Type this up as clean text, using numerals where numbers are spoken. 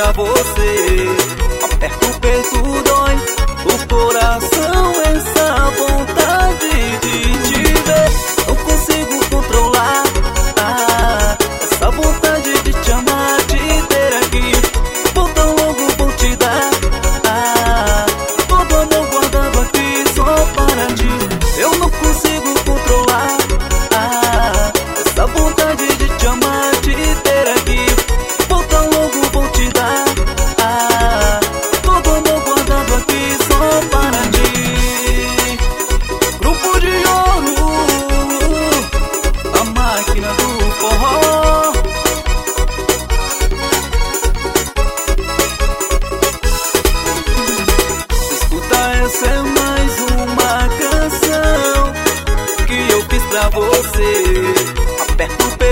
pra você. Aperta o peito, dói o coração, essa vontade de te ver. Não consigo controlar essa vontade de te amar, de ter aqui. Vou tão logo, vou te dar todo amor guardado aqui só para ti. Eu não consigo controlar essa vontade de te amar, de ter aqui. Vou tão logo, vou te dar todo amor guardado aqui só para ti. Grupo de Ouro, a máquina do forró. Escuta, essa é mais uma canção que eu fiz pra você. Aperta o